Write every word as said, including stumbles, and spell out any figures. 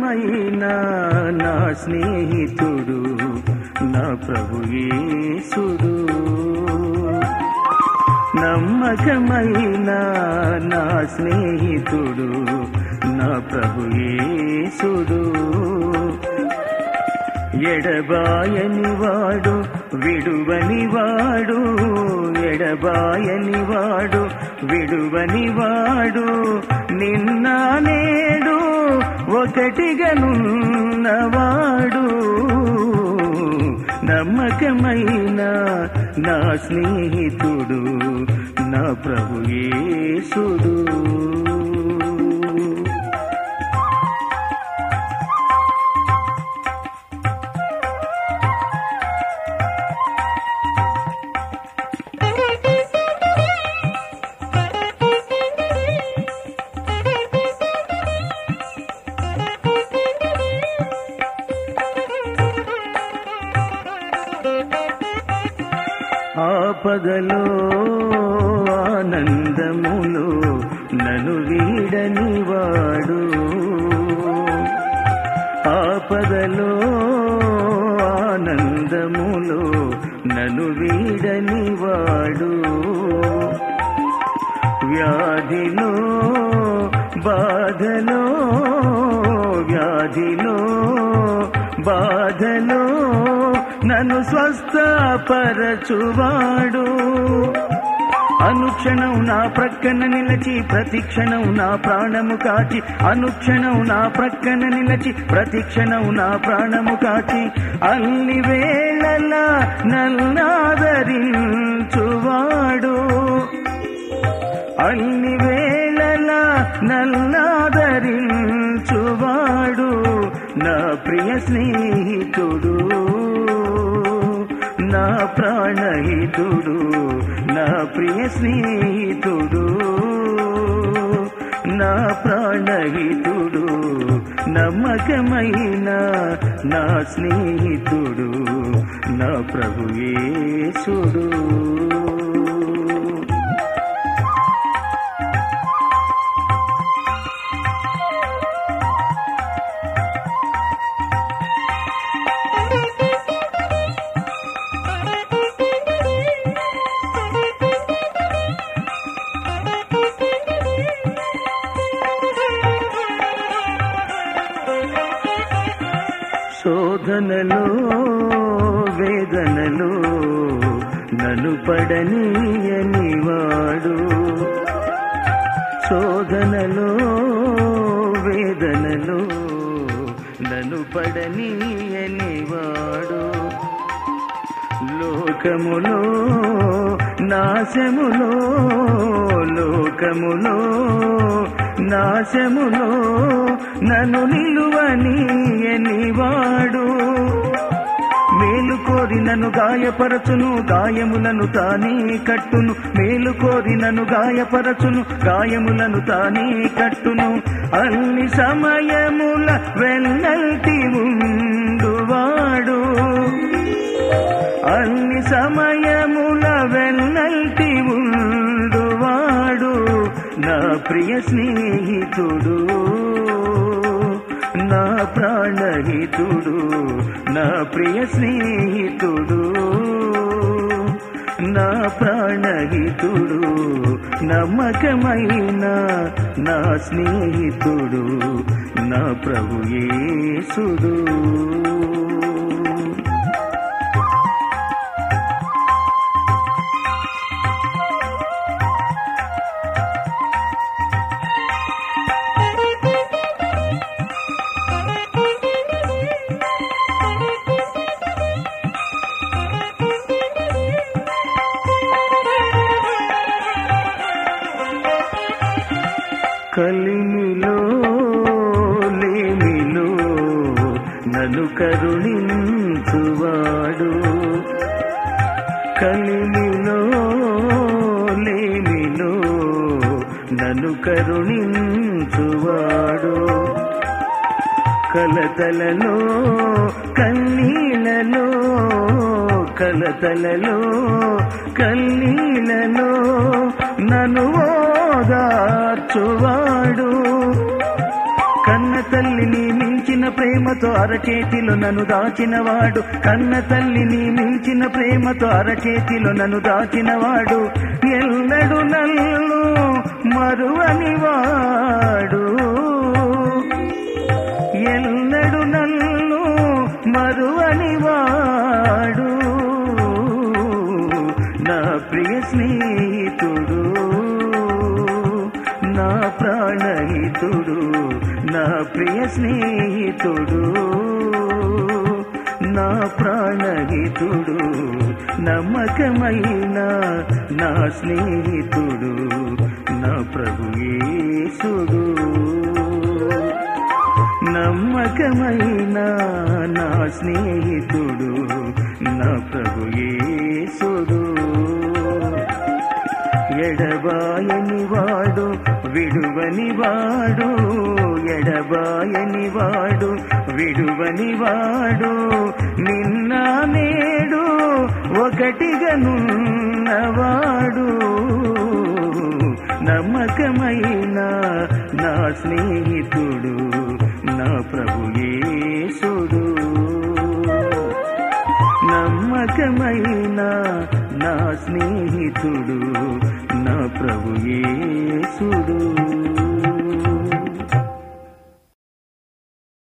నమ్మకమైన నా స్నేహితుడు నా ప్రభు యేసుడు. నమ్మకమైన నా స్నేహితుడు నా ప్రభు యేసుడు. ఎడబాయని వాడు విడువని వాడు, ఎడబాయని వాడు విడువని వాడు, నిన్న నేడు ఒకటిగానున్నవాడు. నమ్మకమైన నా స్నేహితుడు నా ప్రభు యేసుడు. ఆపదలో ఆనందములో నన్ను వీడని వాడు, ఆపదలో ఆనందములో నన్ను వీడని వాడు. వ్యాధిలో బాధలో వ్యాధిలో బాధలో నన్ను స్వస్థపరచువాడు. అనుక్షణం నా ప్రక్కన నిలచి ప్రతిక్షణం నా ప్రాణము కాచి, అనుక్షణం నా ప్రక్కన నిలచి ప్రతిక్షణం నా ప్రాణము కాచి, అన్ని వేళలా నన్నాదరించువాడు. అన్ని వేళలా నన్నాదరించువాడు నా ప్రియ స్నేహితుడు, నా ప్రాణహితుడు, నా ప్రియ స్నేహితుడు, నా ప్రాణహితుడు. నమ్మకమైన నా స్నేహితుడు నా ప్రభు యేసుడు. శోధనలో వేదనలో నన్ను పడనీయని వాడు, శోధనలో వేదనలో నన్ను పడనీయని వాడు. లోకములో నాశములో లోకములో నాశములో నన్ను నిలువనీయని వాడు. మేలు కోరి నన్ను గాయపరచును గాయములను తానే కట్టును, మేలు కోరి నన్ను గాయపరచును గాయములను తానే కట్టును. అన్ని సమయముల వెన్నల్టి ఉండువాడు, అన్ని సమయముల వెన్నల్టి ఉండువాడు నా ప్రియ స్నేహితుడు, నా ప్రాణహితుడు, నా ప్రియ స్నేహితుడు, నా ప్రాణహితుడు. నమ్మకమైన నా స్నేహితుడు నా ప్రభు యేసుడు. కలిమిలో లేమిలో నన్ను కరుణించువాడు, కలిమిలో లేమిలో నన్ను కరుణించువాడు. కలతలలో కన్నీళ్ళలో కలతలలో కన్నీళ్ళలో నన్ను ఓదార్చువాడు. కన్న తల్లిని మించిన ప్రేమతో అరచేతిలో నన్ను దాచినవాడు, కన్న తల్లిని మించిన ప్రేమతో అరచేతిలో నన్ను దాచినవాడు, ఎల్లడు నన్ను మరువని వాడు, ఎల్లడు నన్ను మరువని వాడు, నా ప్రియ స్నేహితుడు, నా ప్రాణహితుడు, నా ప్రియ స్నేహితుడు, నా ప్రాణహితుడు, నమ్మకమైన నా స్నేహితుడు, నా ప్రభు యేసుడు. నమ్మకమైన నా స్నేహితుడు, నా ప్రభు యేసుడు. ఎడబాయని వాడు విడువని వాడు, ఎడబాయని వాడు విడువని వాడు, నిన్న నేడు ఒకటిగా నున్నవాడు, నమ్మకమైన నా స్నేహితుడు, నా ప్రభు యేసుడు. నమ్మకమైన నా స్నేహితుడు, నా ప్రభు యేసుడు.